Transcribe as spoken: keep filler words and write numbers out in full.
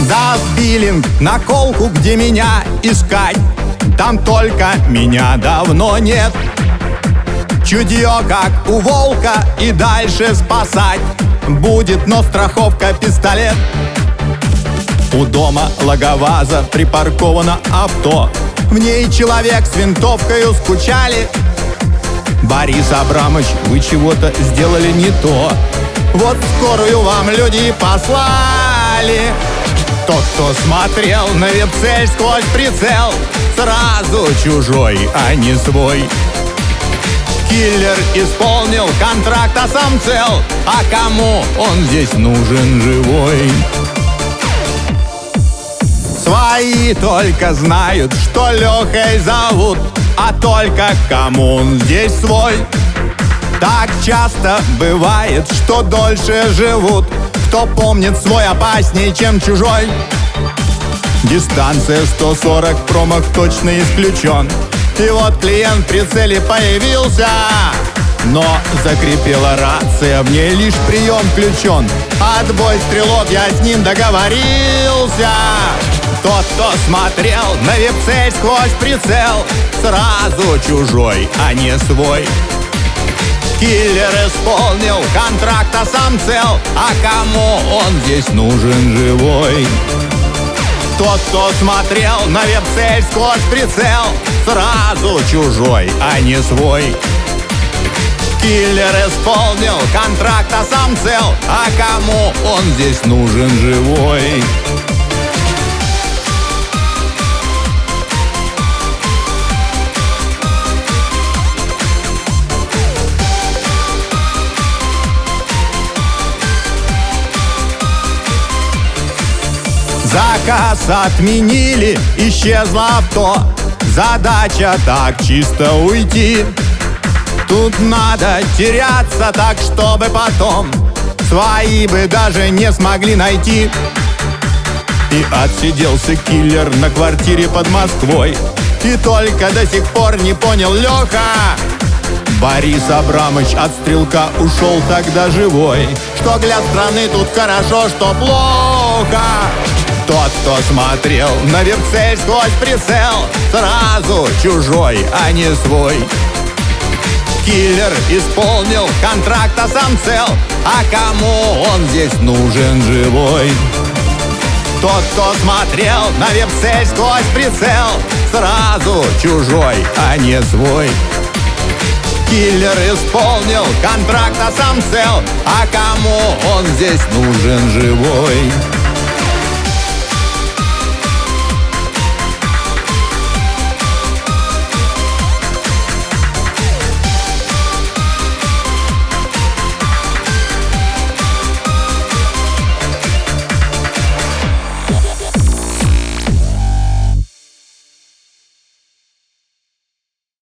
За биллинг, наколку, где меня искать? Там только меня давно нет. Чутье, как у волка, и дальше спасать будет, но страховка пистолет. У дома Логоваза припарковано авто. В ней человек с винтовкою скучали. Борис Абрамович, вы чего-то сделали не то. Вот скорую вам люди послали. Тот, кто смотрел на веб-цель сквозь прицел, сразу чужой, а не свой. Киллер исполнил контракт, а сам цел. А кому он здесь нужен живой? Свои только знают, что Лехой зовут, а только кому он здесь свой. Так часто бывает, что дольше живут, кто помнит свой опаснее, чем чужой. Дистанция сто сорок, промах точно исключен. И вот клиент в прицеле появился, но закрепила рация, в ней лишь прием включен. Отбой, стрелок, я с ним договорился. Тот, кто смотрел на веб-цель сквозь прицел, сразу чужой, а не свой. Киллер исполнил контракт, а сам цел. А кому он здесь нужен живой? Тот, кто смотрел на веб-цель сквозь прицел, сразу чужой, а не свой. Киллер исполнил контракт, а сам цел. А кому он здесь нужен живой? Заказ отменили, исчезло авто. Задача так чисто уйти. Тут надо теряться так, чтобы потом свои бы даже не смогли найти. И отсиделся киллер на квартире под Москвой. И только до сих пор не понял Леха. Борис Абрамович от стрелка ушел тогда живой. Что для страны тут хорошо, что плохо. Тот, кто смотрел на веб-цель сквозь прицел, сразу чужой, а не свой. Киллер исполнил контракт, а сам цел. А кому он здесь нужен живой? Тот, кто смотрел на веб-цель сквозь прицел, сразу чужой, а не свой. Киллер исполнил контракт, а сам цел. А кому он здесь нужен живой?